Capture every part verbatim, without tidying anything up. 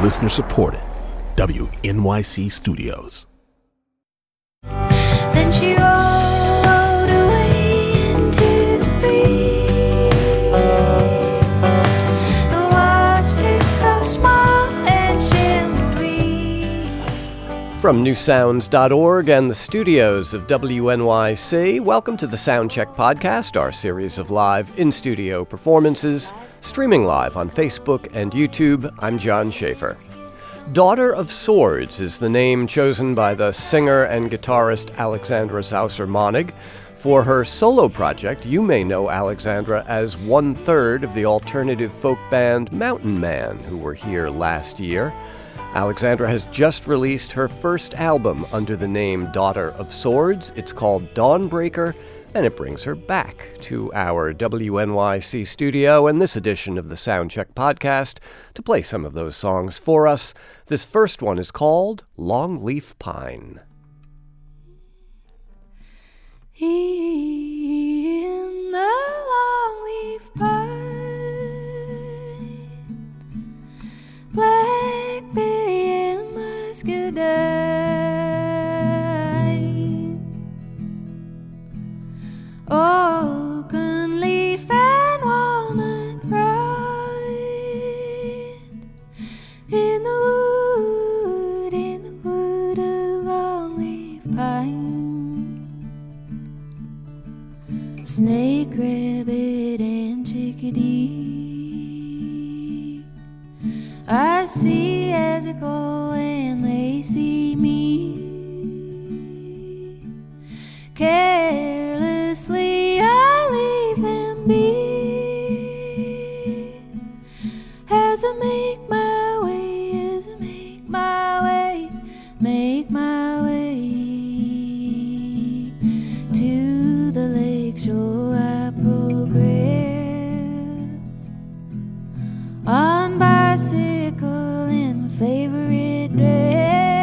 Listener supported. W N Y C Studios. Then she rolled away into the breeze. I watched her grow small and shimmery. From new sounds dot org and the studios of W N Y C, welcome to the Soundcheck Podcast, our series of live in-studio performances, streaming live on Facebook and YouTube. I'm John Schaefer. Daughter of Swords is the name chosen by the singer and guitarist Alexandra Zausser-Monig. For her solo project, you may know Alexandra as one-third of the alternative folk band Mountain Man, who were here last year. Alexandra has just released her first album under the name Daughter of Swords. It's called Dawnbreaker, and it brings her back to our W N Y C studio and this edition of the Soundcheck Podcast to play some of those songs for us. This first one is called Longleaf Pine. In the longleaf pine, blackberry and muscadine, oaken leaf and walnut rind, in the wood, in the wood of longleaf pine, snake, rabbit, and chickadee, I see as I go and they see me. Carelessly I leave them be, as I make my way, as I make my way, make my way to the lake shore. I progress on bicycle in my favorite dress.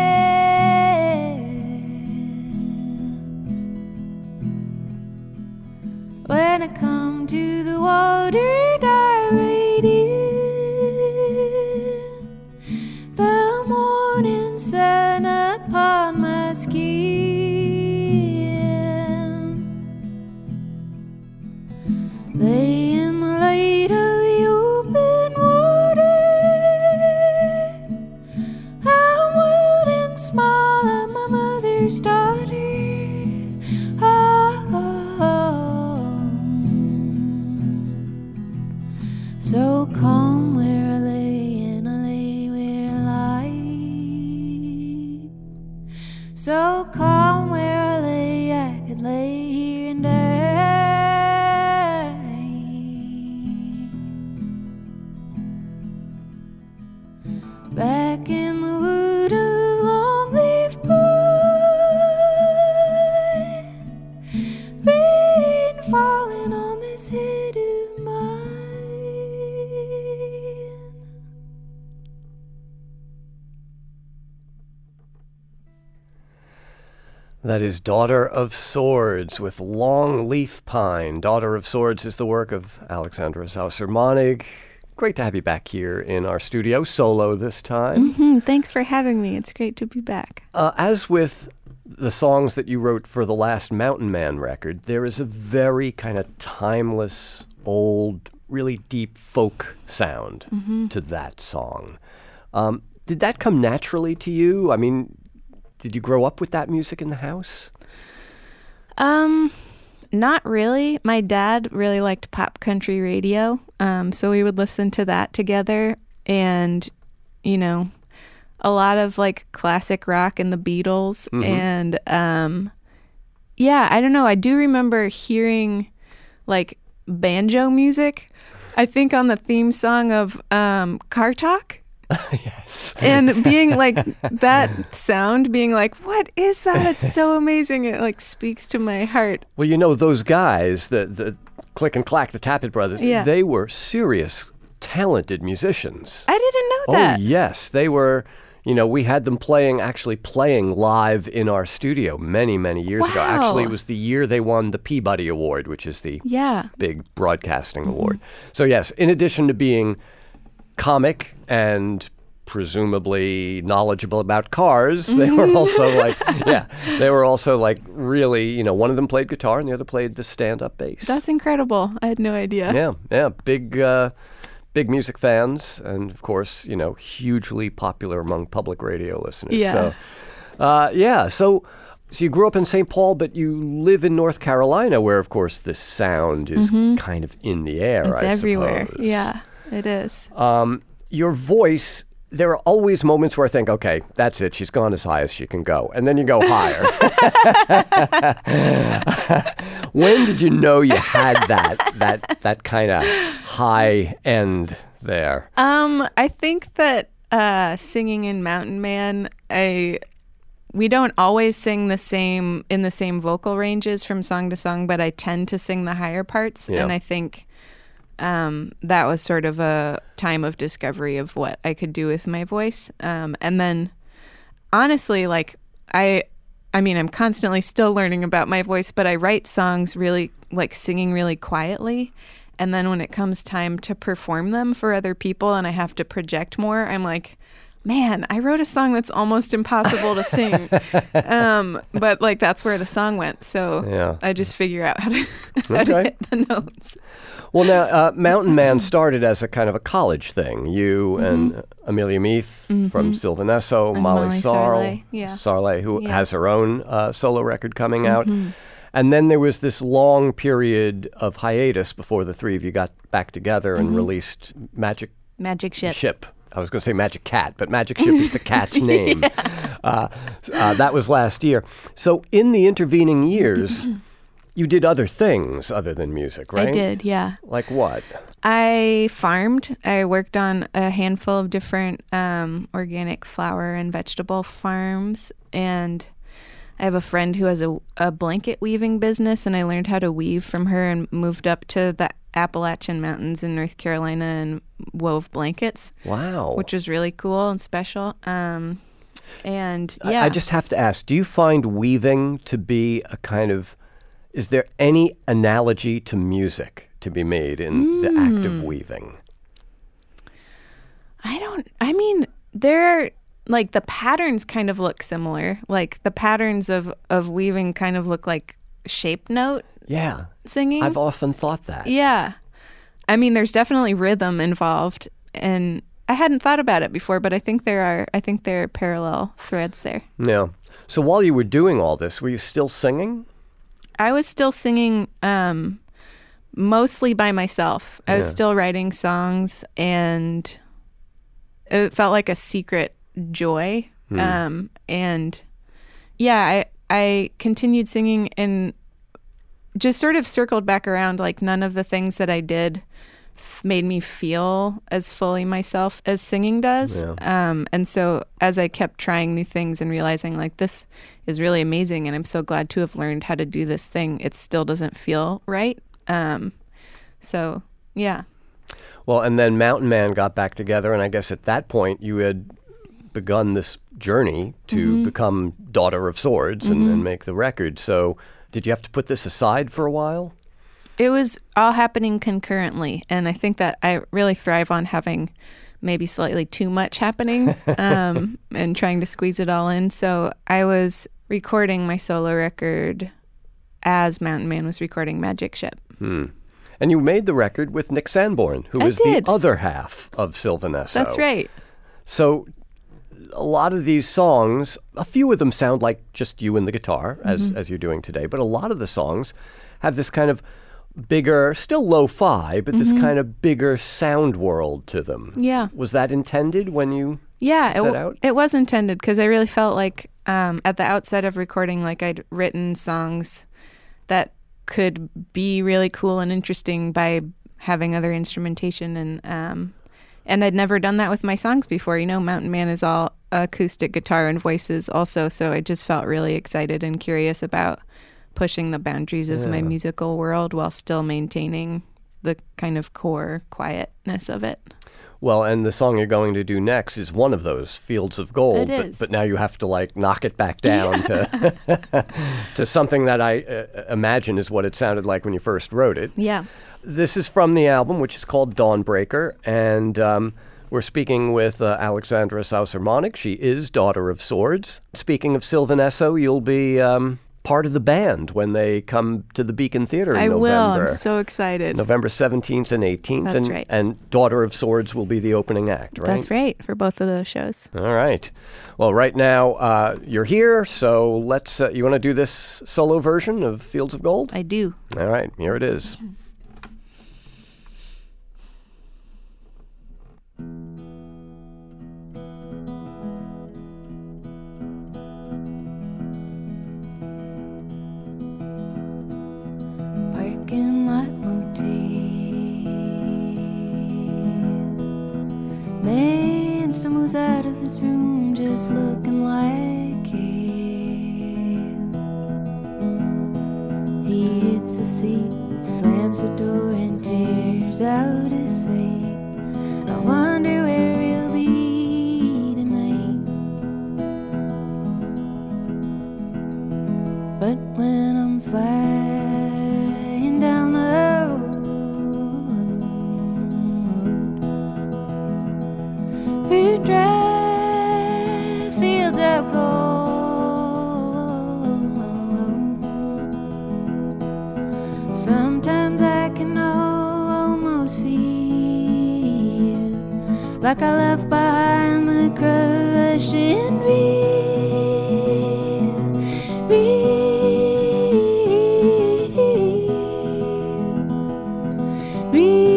When I come to the water, dive in, the morning sun upon my skin, lay in the light of the open water, I'm wild and small, I'm my mother's daughter. So calm where I lay, and I lay where I lie. So calm where I lay, I could lay here and die. Back in the wood of longleaf pine, rain falling on this head of mine. That is Daughter of Swords with Longleaf Pine. Daughter of Swords is the work of Alexandra Zausser-Monig. Great to have you back here in our studio, solo this time. Mm-hmm. Thanks for having me. It's great to be back. Uh, as with the songs that you wrote for the last Mountain Man record, there is a very kind of timeless, old, really deep folk sound mm-hmm. to that song. Um, did that come naturally to you? I mean, did you grow up with that music in the house? Um, not really. My dad really liked pop country radio, um, so we would listen to that together, and, you know, a lot of like classic rock and the Beatles, mm-hmm. and um, yeah, I don't know. I do remember hearing like banjo music, I think on the theme song of um, Car Talk. Yes. And being like, that sound, being like, what is that? It's so amazing. It like speaks to my heart. Well, you know, those guys, the, the Click and Clack, the Tappet Brothers, yeah. they were serious, talented musicians. I didn't know that. Oh, yes. They were, you know, we had them playing, actually playing live in our studio many, many years wow. ago. Actually, it was the year they won the Peabody Award, which is the yeah. big broadcasting mm-hmm. award. So, yes, in addition to being comic and presumably knowledgeable about cars. They were also like, yeah, they were also like really, you know, one of them played guitar and the other played the stand-up bass. That's incredible. I had no idea. Yeah, yeah, big, uh, big music fans, and of course, you know, hugely popular among public radio listeners. Yeah. So, uh, yeah, so. So you grew up in Saint Paul, but you live in North Carolina, where, of course, this sound is Mm-hmm. kind of in the air, It's I everywhere. suppose. Yeah, it is. Um, your voice, there are always moments where I think, okay, that's it. She's gone as high as she can go. And then you go higher. When did you know you had that, that, that kind of high end there? Um, I think that uh, singing in Mountain Man, I... We don't always sing the same in the same vocal ranges from song to song, but I tend to sing the higher parts. Yeah. And I think um, that was sort of a time of discovery of what I could do with my voice. Um, and then honestly, like I, I mean, I'm constantly still learning about my voice, but I write songs really like singing really quietly. And then when it comes time to perform them for other people and I have to project more, I'm like, man, I wrote a song that's almost impossible to sing. um, but like that's where the song went. So Yeah. I just figure out how to, how Okay. to hit the notes. Well, now, uh, Mountain Man started as a kind of a college thing. You and Amelia Meath from Sylvanesso, And Molly, Molly Sarle, Sarle, yeah. Sarle, who Yeah. has her own uh, solo record coming out. And then there was this long period of hiatus before the three of you got back together and released Magic Magic Ship. Ship. I was going to say Magic Cat, but Magic Ship is the cat's name. Uh, uh, that was last year. So in the intervening years, you did other things other than music, right? I did, yeah. Like what? I farmed. I worked on a handful of different um, organic flower and vegetable farms. And I have a friend who has a, a blanket weaving business, and I learned how to weave from her and moved up to the Appalachian Mountains in North Carolina and wove blankets, Wow. which was really cool and special. Um, and I- yeah, I just have to ask, do you find weaving to be a kind of, is there any analogy to music to be made in the act Mm. of weaving? I don't, I mean, there, like the patterns kind of look similar. Like the patterns of, of weaving kind of look like shape note Yeah. singing. I've often thought that. Yeah. I mean, there's definitely rhythm involved, and I hadn't thought about it before, but I think there are, I think there are parallel threads there. Yeah. So while you were doing all this, were you still singing? I was still singing um, mostly by myself. I was Yeah. still writing songs, and it felt like a secret joy. Um, and yeah, I I continued singing and just sort of circled back around. Like none of the things that I did f- made me feel as fully myself as singing does. Yeah. Um, and so as I kept trying new things and realizing like this is really amazing and I'm so glad to have learned how to do this thing, it still doesn't feel right. Um, so yeah. Well, and then Mountain Man got back together, and I guess at that point you had begun this journey to Mm-hmm. become Daughter of Swords and, and make the record. So did you have to put this aside for a while? It was all happening concurrently, and I think that I really thrive on having maybe slightly too much happening um, and trying to squeeze it all in. So I was recording my solo record as Mountain Man was recording Magic Ship. And you made the record with Nick Sanborn, who I is did. the other half of Sylvanesso. That's right. So a lot of these songs, a few of them sound like just you and the guitar, as, Mm-hmm. as you're doing today, but a lot of the songs have this kind of bigger, still lo-fi, but this kind of bigger sound world to them. Mm-hmm. Yeah. Was that intended when you... Yeah, it, set w- out? it was intended because I really felt like um, at the outset of recording, like I'd written songs that could be really cool and interesting by having other instrumentation, and um, and I'd never done that with my songs before. You know, Mountain Man is all acoustic guitar and voices also, so I just felt really excited and curious about pushing the boundaries of my musical world while still maintaining the kind of core quietness of it. Well, and the song you're going to do next is one of those Fields of Gold. It but, is. but now you have to like knock it back down to to something that I uh, imagine is what it sounded like when you first wrote it. Yeah. This is from the album, which is called Dawnbreaker, and um, We're speaking with uh, Alexandra Sauser-Monnig. She is Daughter of Swords. Speaking of Sylvan Esso, you'll be um, part of the band when they come to the Beacon Theater in I November. will. I'm so excited. November seventeenth and eighteenth. That's and, right. And Daughter of Swords will be the opening act, right? That's right, for both of those shows. All right. Well, right now uh, you're here, so let's. Uh, you want to do this solo version of Fields of Gold? I do. All right, here it is. Parking lot motel. Man stumbles out of his room just looking like hell. He hits a seat, slams the door, and tears out his sail. I wonder where he'll be tonight. But when I'm flying down the road through dry fields of gold, sometimes I can almost feel like I left behind the crushing real, real,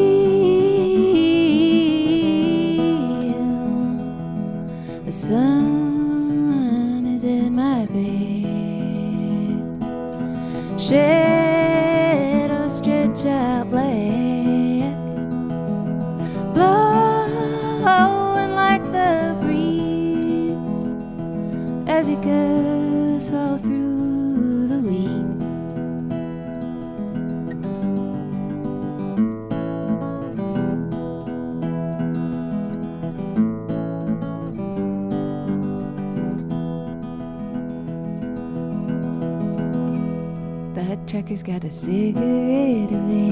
real. The sun is in my bed, shadows stretch out black, blowing like the breeze as it goes all through the week. That trucker's got a cigarette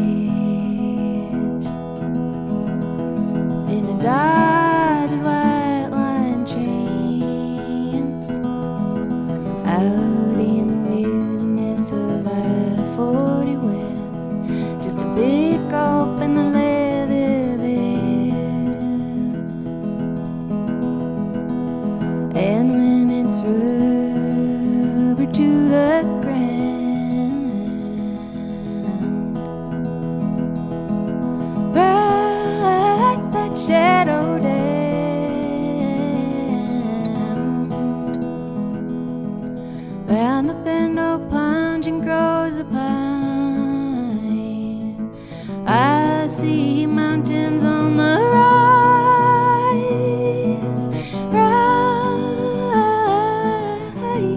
bench in a dotted white line trance out in the wilderness of I forty West. Just a big gulp in the leather vest, and when it's rubber to the ground, shadow down round the bend of plunging grows a pine. I see mountains on the rise, rise,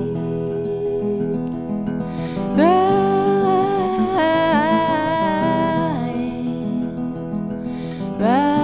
rise, rise.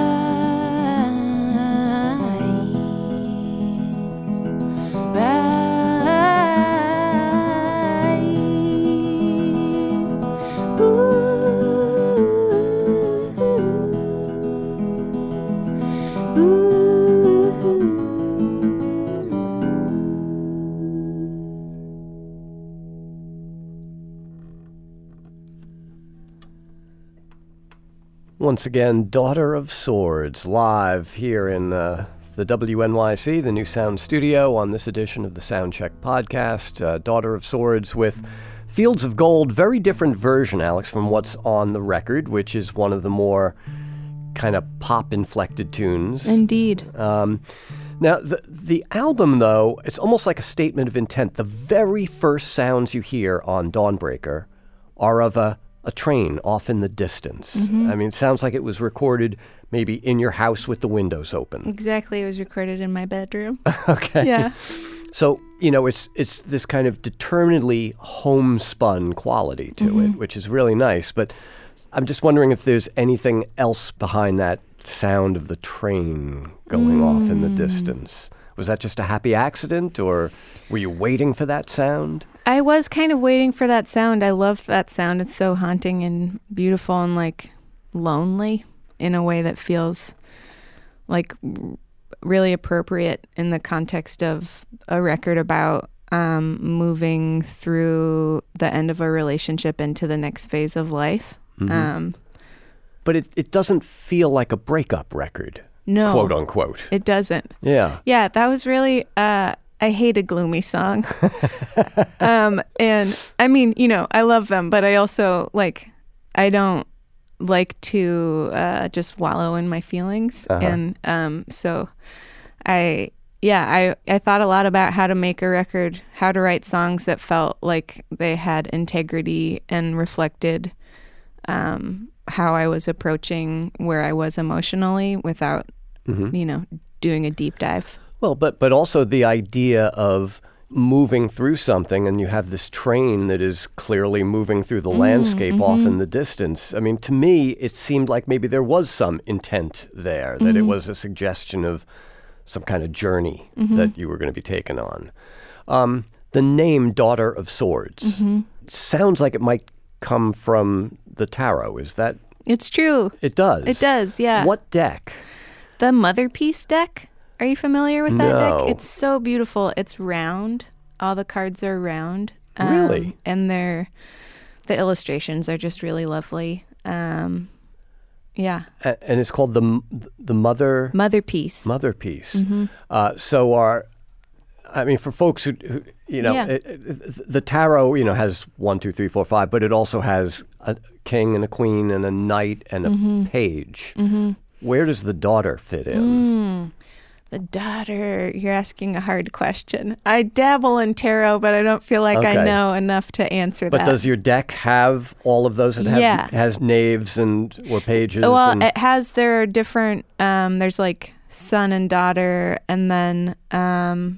Once again, Daughter of Swords, live here in uh, the W N Y C, the New Sound Studio, on this edition of the Soundcheck podcast. Uh, Daughter of Swords with Fields of Gold, very different version, Alex, from what's on the record, which is one of the more kind of pop-inflected tunes. Indeed. Um, now, the, the album, though, it's almost like a statement of intent. The very first sounds you hear on Dawnbreaker are of a a train off in the distance. Mm-hmm. I mean, it sounds like it was recorded maybe in your house with the windows open. Exactly. It was recorded in my bedroom. Okay. Yeah. So, you know, it's it's this kind of determinedly homespun quality to Mm-hmm. it, which is really nice. But I'm just wondering if there's anything else behind that sound of the train going mm. off in the distance. Was that just a happy accident, or were you waiting for that sound? I was kind of waiting for that sound. I love that sound. It's so haunting and beautiful and like lonely in a way that feels like r- really appropriate in the context of a record about um, moving through the end of a relationship into the next phase of life. Mm-hmm. Um, but it, it doesn't feel like a breakup record, no, quote unquote. It doesn't. Yeah. Yeah, that was really, uh, I hate a gloomy song. um, and I mean, you know, I love them, but I also like, I don't like to uh, just wallow in my feelings. Uh-huh. And um, so I, yeah, I, I thought a lot about how to make a record, how to write songs that felt like they had integrity and reflected um, how I was approaching where I was emotionally without, Mm-hmm. you know, doing a deep dive. Well, but but also the idea of moving through something, and you have this train that is clearly moving through the Mm, landscape mm-hmm. off in the distance. I mean, to me, it seemed like maybe there was some intent there, that Mm-hmm. it was a suggestion of some kind of journey Mm-hmm. that you were going to be taken on. Um, the name Daughter of Swords Mm-hmm. sounds like it might come from the tarot. Is that? It's true. It does. It does, yeah. What deck? The Mother Piece deck. Are you familiar with that No. deck? It's so beautiful. It's round. All the cards are round. Really? And they're, the illustrations are just really lovely. Um, yeah. A- and it's called the the Mother Mother Piece. Mother Piece. Mm-hmm. Uh, so are, I mean, for folks who, who you know, Yeah. it, it, the tarot, you know, has one, two, three, four, five, but it also has a king and a queen and a knight and a Mm-hmm. page. Mm-hmm. Where does the daughter fit in? Mm, the daughter. You're asking a hard question. I dabble in tarot, but I don't feel like Okay. I know enough to answer But that. does your deck have all of those? It have, Yeah. has knaves and or pages? Well, and, it has, there are different, um, there's like son and daughter, and then, um,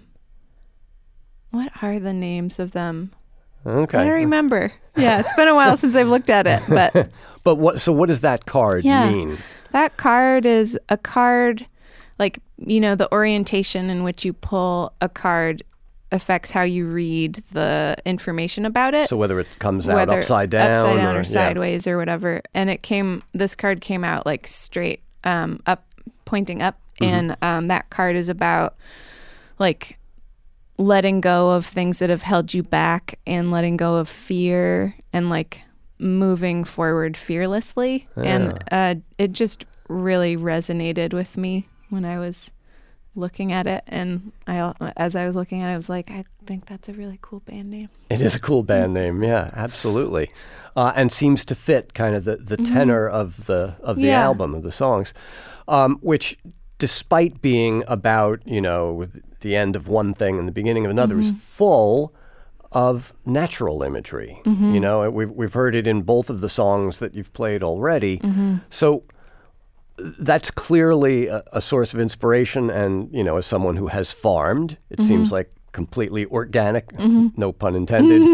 what are the names of them? okay. I don't remember. Yeah, it's been a while since I've looked at it, but But what? So what does that card Yeah. mean? that card is a card, like, you know, the orientation in which you pull a card affects how you read the information about it. So whether it comes out Whether upside down, upside down or, yeah. sideways or whatever. And it came, this card came out like straight um, up, pointing up. Mm-hmm. And um, that card is about like letting go of things that have held you back and letting go of fear and like moving forward fearlessly. And uh, it just really resonated with me when I was looking at it. And I, al- as I was looking at it, I was like, I think that's a really cool band name. It is a cool band name, yeah, absolutely, uh, and seems to fit kind of the, the tenor of the of the Yeah. album, of the songs, um, which, despite being about, you know, the end of one thing and the beginning of another, is full of natural imagery. You know, we've we've heard it in both of the songs that you've played already. So that's clearly a, a source of inspiration, and, you know, as someone who has farmed, it seems like completely organic, no pun intended.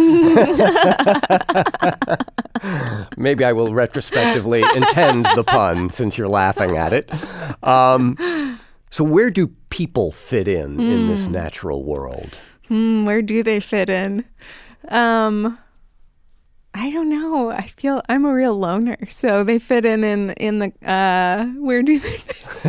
Maybe I will retrospectively intend the pun since you're laughing at it. Um, so where do people fit in in this natural world? Hmm, where do they fit in? Um, I don't know. I feel I'm a real loner, so they fit in in in the uh, where do they?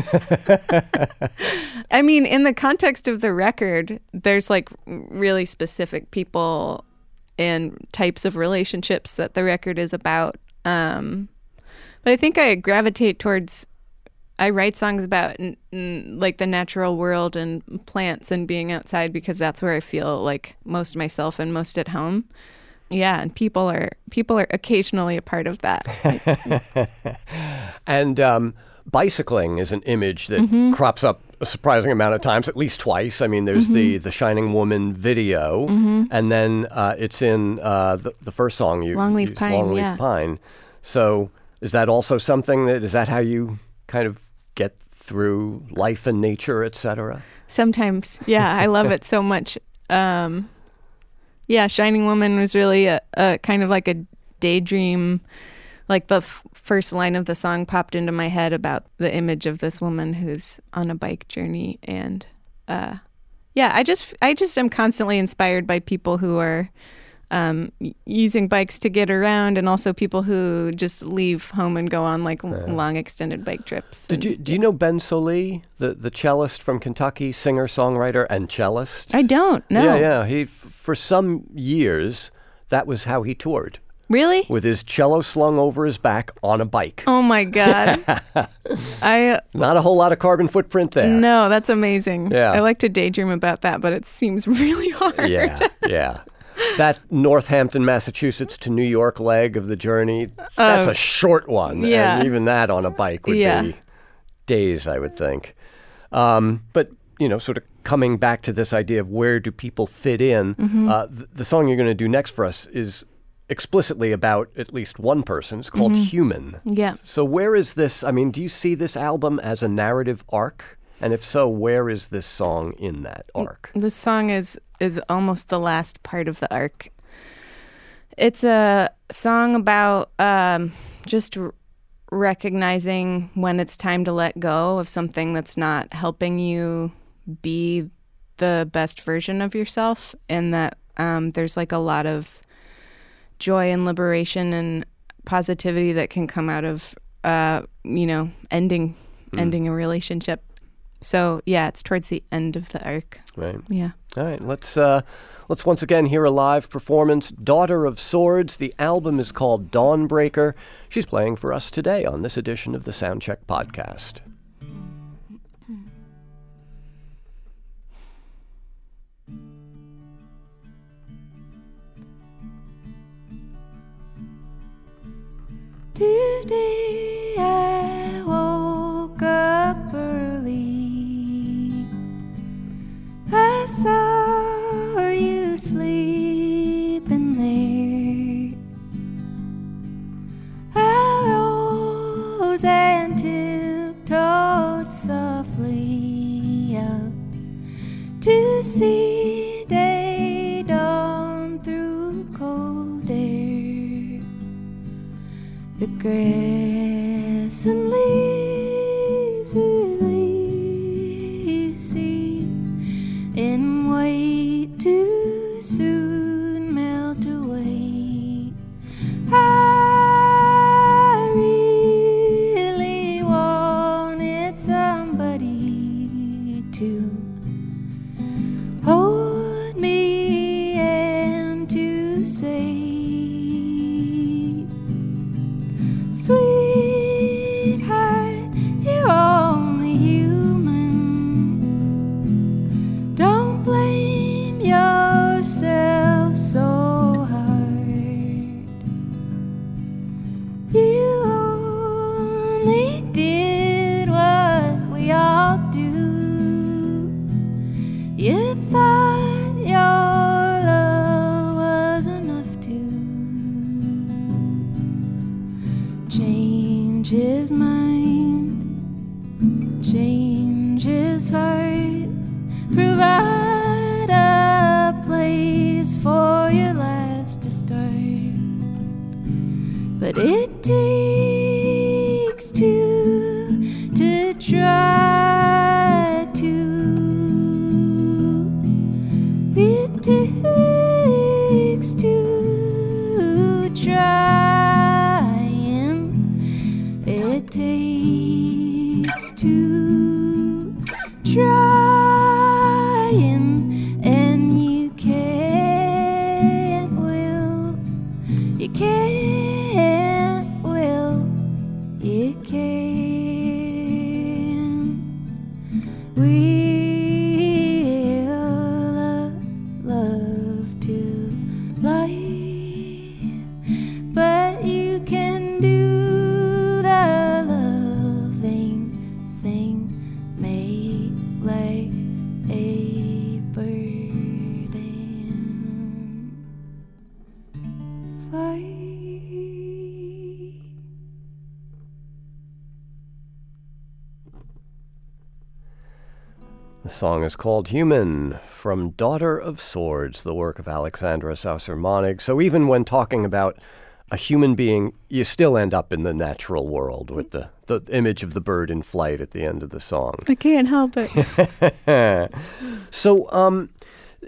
I mean, in the context of the record, there's like really specific people and types of relationships that the record is about. Um, but I think I gravitate towards. I write songs about n- n- like the natural world and plants and being outside because that's where I feel like most myself and most at home. Yeah, and people are people are occasionally a part of that. And um, bicycling is an image that crops up a surprising amount of times, at least twice. I mean, there's the the Shining Woman video, and then uh, it's in uh, the, the first song you Longleaf you- Pine, Longleaf yeah. Pine. So is that also something that is that how you kind of get through life and nature, et cetera? Sometimes, yeah, I love it so much. Um, yeah, Shining Woman was really a, a kind of like a daydream. Like the f- first line of the song popped into my head about the image of this woman who's on a bike journey, and uh, yeah, I just I just am constantly inspired by people who are um, y- using bikes to get around, and also people who just leave home and go on like l- long extended bike trips. Did And, you do you know Ben Sollee, the the cellist from Kentucky, singer, songwriter, and cellist? I don't know. Yeah, yeah. He f- for some years that was how he toured, Really? with his cello slung over his back on a bike. Oh my God. I Not a whole lot of carbon footprint there. no, that's amazing. Yeah. I like to daydream about that, but it seems really hard. Yeah, yeah. That Northampton, Massachusetts to New York leg of the journey, that's Oh. a short one. Yeah. And even that on a bike would Yeah. be days, I would think. Um, but, you know, sort of coming back to this idea of where do people fit in, Mm-hmm. uh, th- the song you're going to do next for us is explicitly about at least one person. It's called Human. Yeah. So where is this? I mean, do you see this album as a narrative arc? And if so, where is this song in that arc? This song is is almost the last part of the arc. It's a song about um, just r- recognizing when it's time to let go of something that's not helping you be the best version of yourself, and that um, there's like a lot of joy and liberation and positivity that can come out of uh, you know ending ending a relationship. So yeah, it's towards the end of the arc. Right. Yeah. All right, let's uh, let's once again hear a live performance. Daughter of Swords. The album is called Dawnbreaker. She's playing for us today on this edition of the Soundcheck Podcast. Today I woke up early. I saw you sleeping there. I rose and tiptoed softly out to see day dawn through cold air. The grass and leaves releasing and wait to soon melt away. I really wanted somebody to hold me and to say, sweetheart, you're only human. Don't blame yourself so hard. You only did what we all do. You thought your love was enough to change his mind, change his heart, provide a place for your lives to start. But it takes two to try to. It takes two trying. It takes two trying, and you can't will, you can't will, you can. We'll love to life, but you can do the loving thing, make like a bird and fly. The song is called Human, from Daughter of Swords, the work of Alexandra Sauser-Monnig. So even when talking about a human being, you still end up in the natural world with the, the image of the bird in flight at the end of the song. I can't help it. So, um,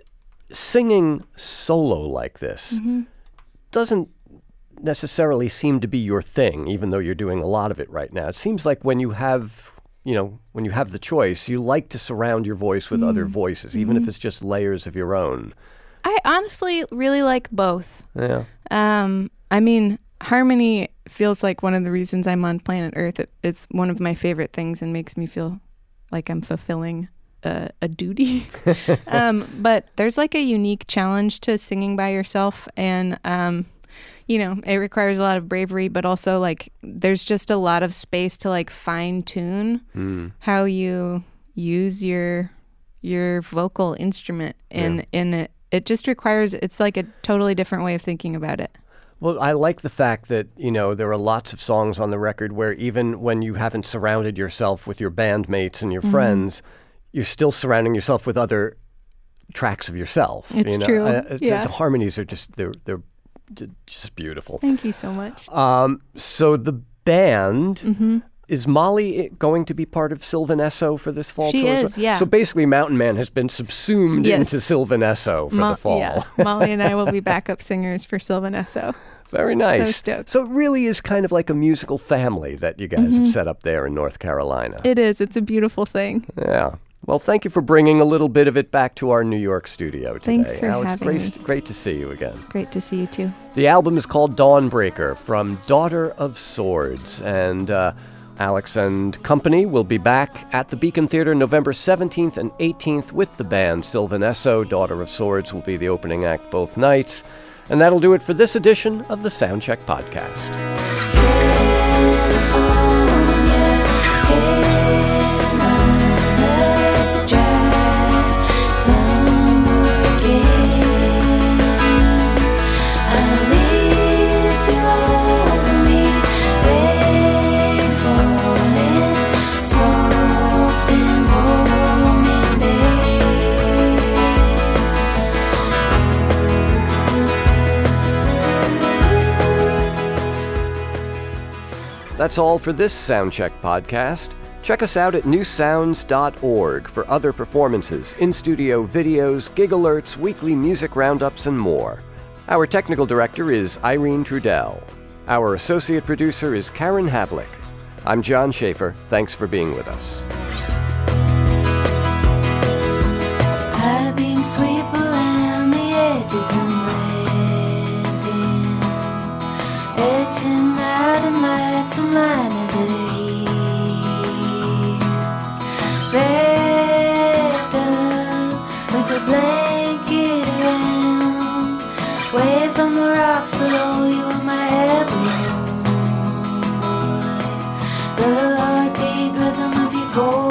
singing solo like this Mm-hmm. doesn't necessarily seem to be your thing, even though you're doing a lot of it right now. It seems like when you have, you know, when you have the choice, you like to surround your voice with other voices, even if it's just layers of your own. I honestly really like both. Yeah. Um, I mean, harmony feels like one of the reasons I'm on planet Earth. It, it's one of my favorite things and makes me feel like I'm fulfilling a, a duty. um, but there's like a unique challenge to singing by yourself, and um, you know, it requires a lot of bravery, but also like there's just a lot of space to like fine tune Mm. how you use your your vocal instrument, and Yeah. and it it just requires, it's like a totally different way of thinking about it. Well, I like the fact that, you know, there are lots of songs on the record where even when you haven't surrounded yourself with your bandmates and your Mm-hmm. friends, you're still surrounding yourself with other tracks of yourself. It's you know? true. Uh, the- Yeah. The, harmonies are just, they're, they're j- just beautiful. Thank you so much. Um, so the band, Mm-hmm. is Molly going to be part of Sylvan Esso for this fall She tour? as is, well? yeah. So basically Mountain Man has been subsumed Yes. into Sylvan Esso for Mo- the fall. Yeah, Molly and I will be backup singers for Sylvan Esso. Very nice. So stoked. So it really is kind of like a musical family that you guys have set up there in North Carolina. Mm-hmm. It is. It's a beautiful thing. Yeah. Well, thank you for bringing a little bit of it back to our New York studio today. Thanks for Alex, having great, me. great to see you again. Great to see you too. The album is called Dawnbreaker from Daughter of Swords. And uh, Alex and company will be back at the Beacon Theater November seventeenth and eighteenth with the band Sylvan Esso. Daughter of Swords will be the opening act both nights. And that'll do it for this edition of the Soundcheck Podcast. That's all for this Soundcheck podcast. Check us out at new sounds dot org for other performances, in-studio videos, gig alerts, weekly music roundups, and more. Our technical director is Irene Trudell. Our associate producer is Karen Havlick. I'm John Schaefer. Thanks for being with us. I beam sweep around the edge of the landing, edging out and light some line of the east, wrapped up with a blanket around, waves on the rocks below you and my head below, boy, the heartbeat rhythm of your gold.